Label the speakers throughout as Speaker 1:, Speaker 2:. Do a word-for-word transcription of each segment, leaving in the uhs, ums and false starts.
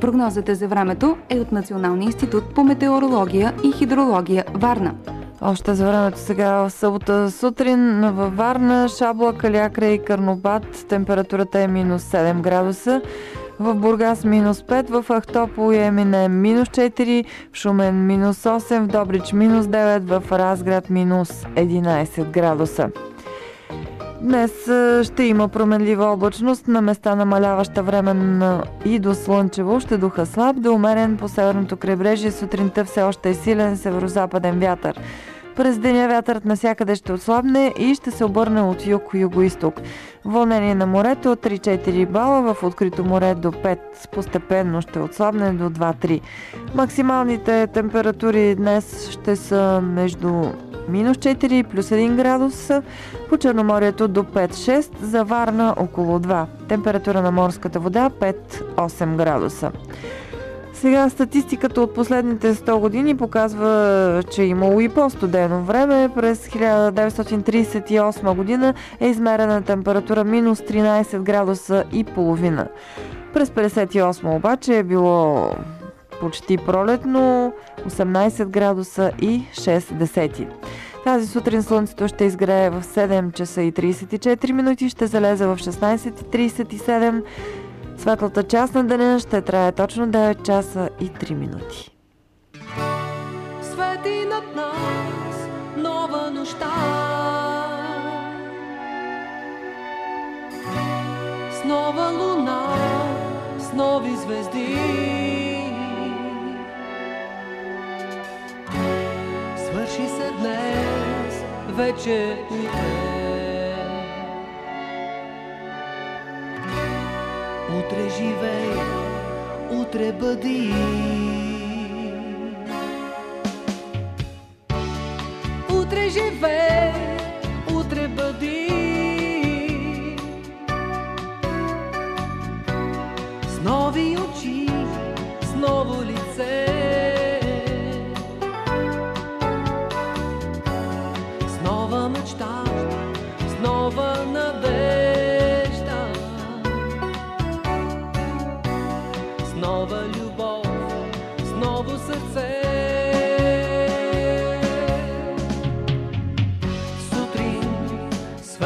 Speaker 1: Прогнозата за времето е от Националния институт по метеорология и хидрология Варна.
Speaker 2: Още за времето сега в събота сутрин във Варна, Шабла, Калиакра и Карнобат температурата е минус седем градуса. В Бургас минус пет, в Ахтопол и Емине минус четири, в Шумен минус осем, в Добрич минус девет, в Разград минус единайсет градуса. Днес ще има променлива облачност, на места намаляваща временно и до слънчево, ще духа слаб, до умерен по северното крайбрежие, сутринта все още е силен северозападен вятър. През деня вятърът навсякъде ще отслабне и ще се обърне от юг-юго-исток. Вълнение на морето от три-четири бала, в открито море до пет, постепенно ще отслабне до два-три. Максималните температури днес ще са между минус четири и плюс един градус, по Черноморието до пет-шест, за Варна около два. Температура на морската вода пет-осем градуса. Сега статистиката от последните сто години показва, че е имало и по-студено време. През хиляда деветстотин тридесет и осма година е измерена температура минус тринайсет градуса и половина. През петдесет и осма обаче е било почти пролетно, осемнайсет градуса и шест десети. Тази сутрин слънцето ще изгрее в седем часа и трийсет и четири минути, ще залезе в шестнайсет и трийсет и седем. Светлата част на деня ще трае точно девет часа и три минути.
Speaker 3: Свети над нас нова нощта, с нова луна, с нови звезди. Свърши се днес, вече утре. Утре живей, утре бъди. Утре живей, утре бъди. С нови очи, с ново лице. С нова мечта, с нова надежда. Нова любов, с ново сърце. Сутрин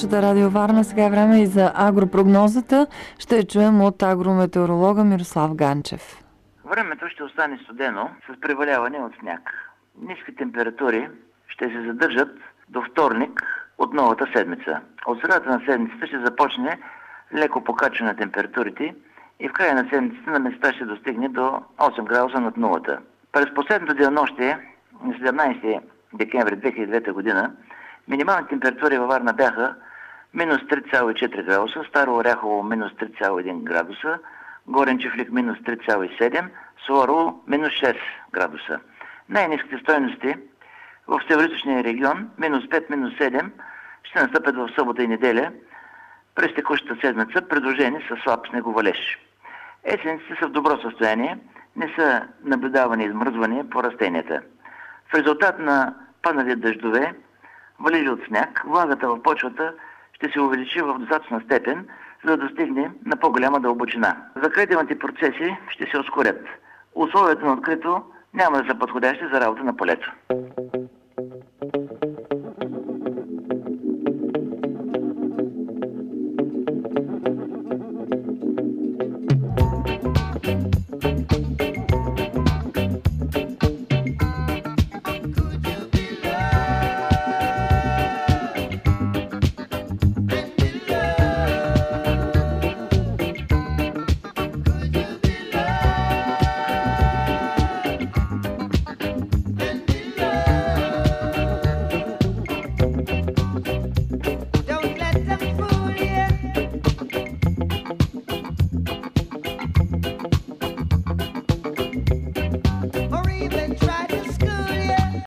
Speaker 2: слушате Радио Варна. Сега е време и за агропрогнозата. Ще чуем от агрометеоролога Мирослав Ганчев.
Speaker 4: Времето ще остане студено с преваляване от сняг. Ниски температури ще се задържат до вторник от новата седмица. От средата на седмицата ще започне леко покачване на температурите и в края на седмицата на места ще достигне до осем градуса над нулата. През последното денонощие на седемнадесети декември две хиляди и девета година минималните температури във Варна бяха минус три цяло и четири градуса, Старо Оряхово минус три цяло и един градуса, Горен Чифлик минус три цяло и седем, Суворово минус шест градуса. Най-ниските стойности в североизточния регион минус пет, минус седем ще настъпят в събота и неделя през текущата седмица, придружени с слаб снеговалеж. Есениците са в добро състояние, не са наблюдавани измръзвания по растенията. В резултат на паднали дъждове, валежи от сняг, влагата в почвата ще се увеличи в достатъчна степен, за да достигне на по-голяма дълбочина. Закритителните процеси ще се ускорят. Условията на открито няма да са подходящи за работа на полето.